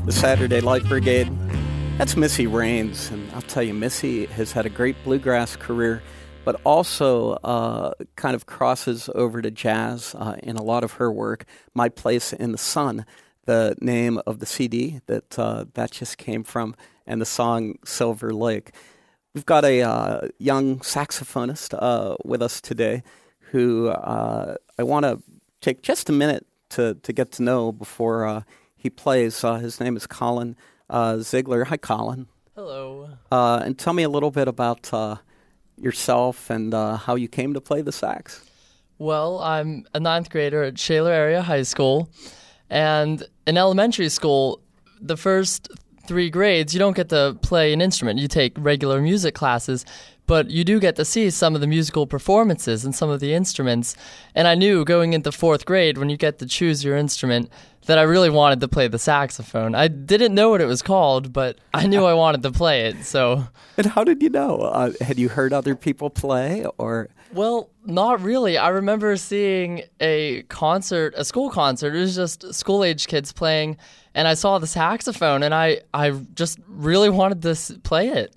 the Saturday Light Brigade. That's Missy Raines, and I'll tell you, Missy has had a great bluegrass career, but also kind of crosses over to jazz in a lot of her work. My Place in the Sun, the name of the CD that just came from, and the song Silver Lake. We've got a young saxophonist with us today who I want to take just a minute to get to know before he plays. His name is Colin Ziegler. Hi, Colin. Hello. And tell me a little bit about yourself and how you came to play the sax. Well, I'm a ninth grader at Shaler Area High School, and in elementary school, the first 3 grades, you don't get to play an instrument. You take regular music classes, but you do get to see some of the musical performances and some of the instruments. And I knew going into 4th grade, when you get to choose your instrument, that I really wanted to play the saxophone. I didn't know what it was called, but I knew I wanted to play it. So. And how did you know? Had you heard other people play, or? Well, not really. I remember seeing a school concert. It was just school-age kids playing, and I saw the saxophone, and I just really wanted to play it.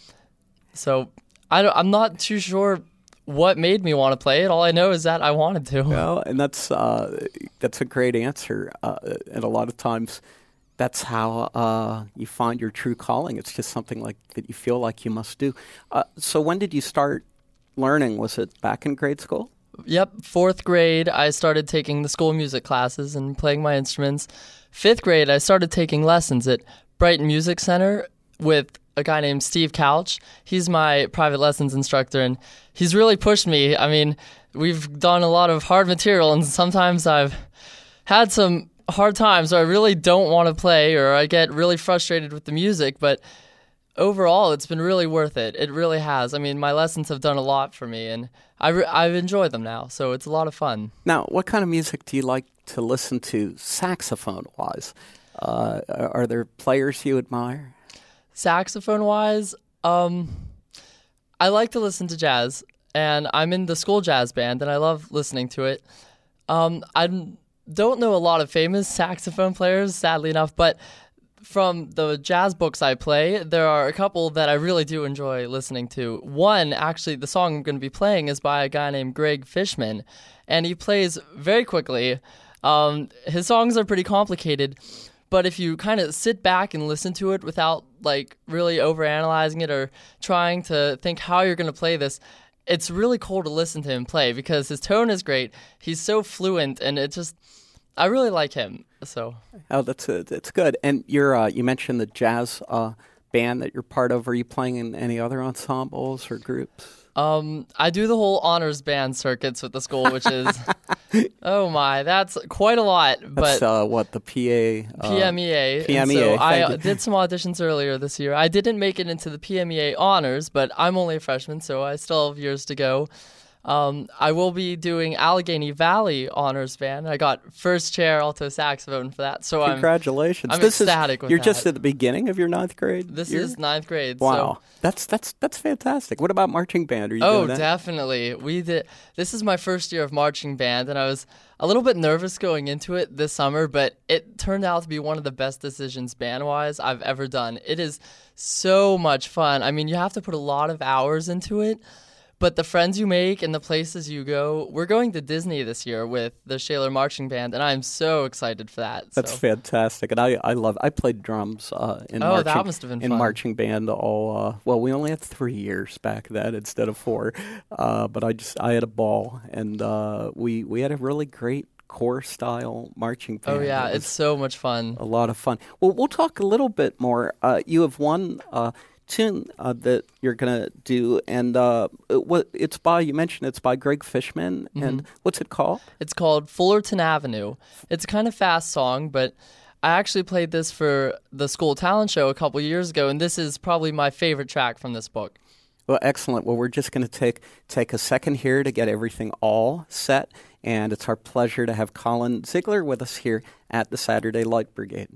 So I'm not too sure what made me want to play it. All I know is that I wanted to. Well, and that's a great answer. And a lot of times, that's how you find your true calling. It's just something like that you feel like you must do. So when did you start learning? Was it back in grade school? Yep, 4th grade, I started taking the school music classes and playing my instruments. 5th grade, I started taking lessons at Brighton Music Center with a guy named Steve Couch. He's my private lessons instructor, and he's really pushed me. I mean, we've done a lot of hard material, and sometimes I've had some hard times where I really don't want to play, or I get really frustrated with the music, but overall, it's been really worth it. It really has. I mean, my lessons have done a lot for me, and I've enjoyed them now, so it's a lot of fun. Now, what kind of music do you like to listen to saxophone-wise? Are there players you admire? Saxophone-wise, I like to listen to jazz, and I'm in the school jazz band, and I love listening to it. I don't know a lot of famous saxophone players, sadly enough, but from the jazz books I play, there are a couple that I really do enjoy listening to. One, actually, the song I'm going to be playing is by a guy named Greg Fishman, and he plays very quickly. His songs are pretty complicated, but if you kind of sit back and listen to it without like really overanalyzing it or trying to think how you're going to play this, it's really cool to listen to him play because his tone is great. He's so fluent, and I really like him. So. Oh, that's good. And you mentioned the jazz band that you're part of. Are you playing in any other ensembles or groups? I do the whole honors band circuits with the school, which is, oh my, that's quite a lot. But that's what, the PMEA? PMEA. So I did some auditions earlier this year. I didn't make it into the PMEA honors, but I'm only a freshman, so I still have years to go. I will be doing Allegheny Valley Honors Band. I got first chair alto saxophone for that. So congratulations! I'm ecstatic with that. You're just at the beginning of your 9th grade. This is 9th grade. Wow, so. That's fantastic. What about marching band? Are you doing that? Definitely. We did. This is my first year of marching band, and I was a little bit nervous going into it this summer, but it turned out to be one of the best decisions band-wise I've ever done. It is so much fun. I mean, you have to put a lot of hours into it. But the friends you make and the places you go, we're going to Disney this year with the Shaler Marching Band, and I'm so excited for that. That's fantastic, and I played drums in that must have been fun. Marching band we only had 3 years back then instead of 4, but I had a ball, and we had a really great corps style marching band. Oh yeah, it's so much fun. A lot of fun. Well, we'll talk a little bit more. You have one tune that you're gonna do, and you mentioned it's by Greg Fishman, mm-hmm. and what's it called? It's called Fullerton Avenue. It's a kind of fast song, but I actually played this for the school talent show a couple years ago, and this is probably my favorite track from this book. Well, excellent. Well, we're just going to take a second here to get everything all set, and it's our pleasure to have Colin Ziegler with us here at the Saturday Light Brigade.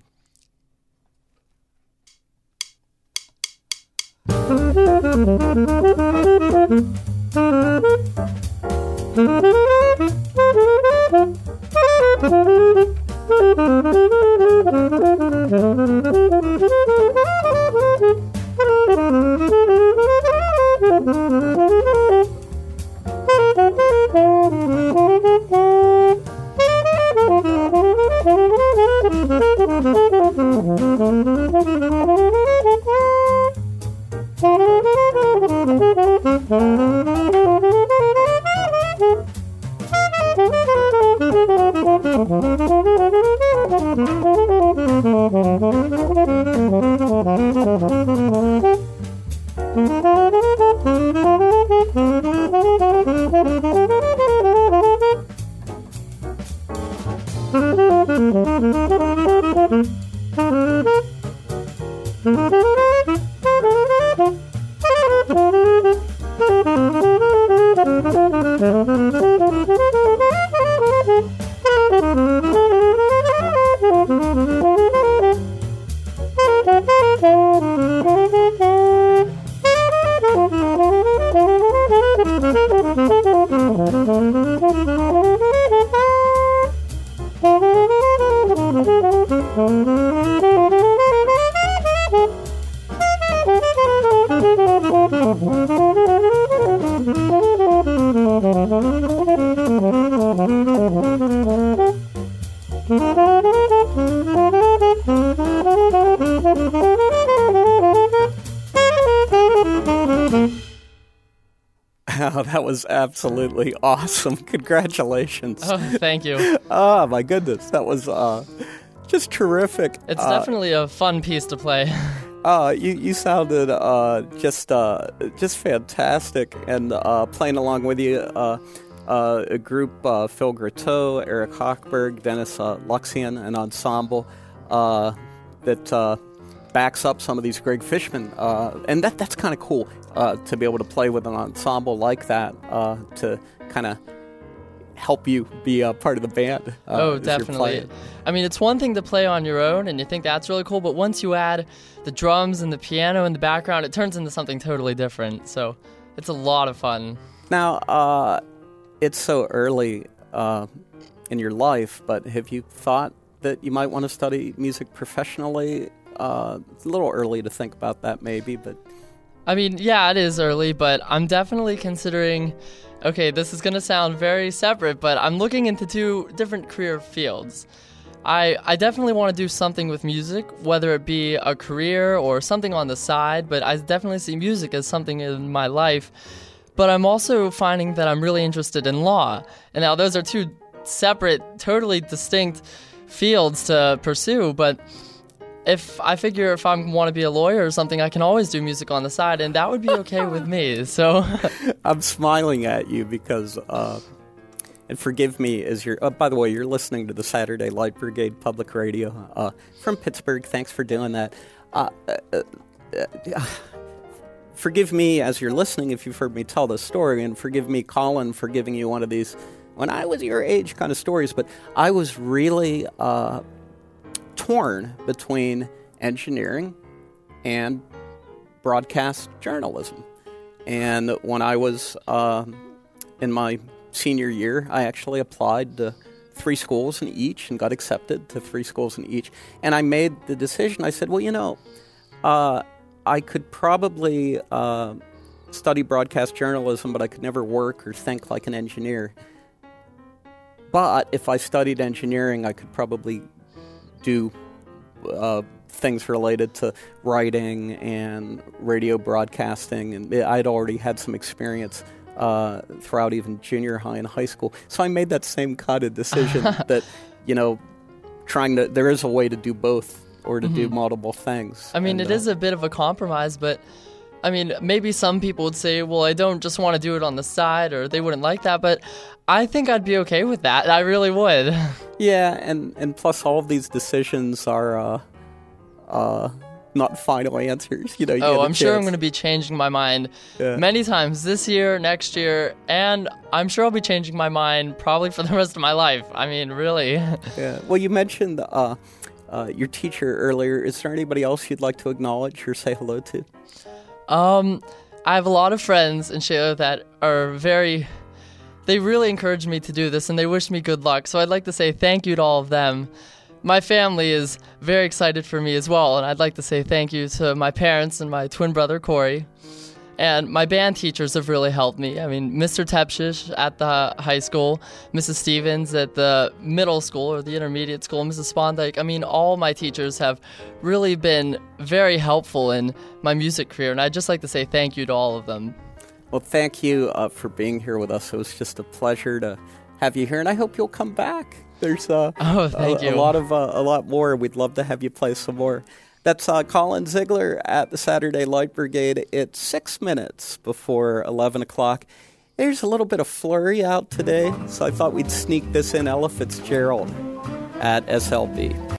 Wow, that was absolutely awesome. Congratulations. Oh, thank you. Oh, my goodness. That was just terrific. It's definitely a fun piece to play. You sounded just fantastic, and playing along with you, a group, Phil Grateau, Eric Hochberg, Dennis Luxian, an ensemble that backs up some of these Greg Fishman, and that's kind of cool to be able to play with an ensemble like that to kind of help you be a part of the band. Oh, definitely. I mean, it's one thing to play on your own, and you think that's really cool, but once you add the drums and the piano in the background, it turns into something totally different. So it's a lot of fun. Now, it's so early in your life, but have you thought that you might want to study music professionally? It's a little early to think about that, maybe, but... I mean, yeah, it is early, but I'm definitely considering... Okay, this is going to sound very separate, but I'm looking into two different career fields. I definitely want to do something with music, whether it be a career or something on the side, but I definitely see music as something in my life. But I'm also finding that I'm really interested in law. And now those are two separate, totally distinct fields to pursue, but if I want to be a lawyer or something, I can always do music on the side, and that would be okay with me. So I'm smiling at you because, and forgive me, as you're. By the way, you're listening to the Saturday Light Brigade Public Radio from Pittsburgh. Thanks for doing that. Forgive me as you're listening if you've heard me tell this story, and forgive me, Colin, for giving you one of these when I was your age kind of stories. But I was really torn between engineering and broadcast journalism. And when I was in my senior year, I actually applied to 3 schools in each and got accepted to 3 schools in each. And I made the decision. I said, well, I could probably study broadcast journalism, but I could never work or think like an engineer. But if I studied engineering, I could probably do things related to writing and radio broadcasting, and I'd already had some experience throughout even junior high and high school. So I made that same kind of decision that, there is a way to do both or to do multiple things. I mean, it is a bit of a compromise, but I mean, maybe some people would say, well, I don't just want to do it on the side, or they wouldn't like that, but I think I'd be okay with that. I really would. Yeah, and plus all of these decisions are not final answers. I'm sure I'm going to be changing my mind many times this year, next year, and I'm sure I'll be changing my mind probably for the rest of my life. I mean, really. Yeah. Well, you mentioned your teacher earlier. Is there anybody else you'd like to acknowledge or say hello to? I have a lot of friends in Shiloh that are they really encourage me to do this, and they wish me good luck. So I'd like to say thank you to all of them. My family is very excited for me as well, and I'd like to say thank you to my parents and my twin brother, Corey. And my band teachers have really helped me. I mean, Mr. Tepshish at the high school, Mrs. Stevens at the middle school or the intermediate school, Mrs. Spondike. I mean, all my teachers have really been very helpful in my music career, and I'd just like to say thank you to all of them. Well, thank you for being here with us. It was just a pleasure to have you here, and I hope you'll come back. There's thank you. a lot more. We'd love to have you play some more. That's Colin Ziegler at the Saturday Light Brigade. It's 6 minutes before 11 o'clock. There's a little bit of flurry out today, so I thought we'd sneak this in. Ella Fitzgerald at SLB.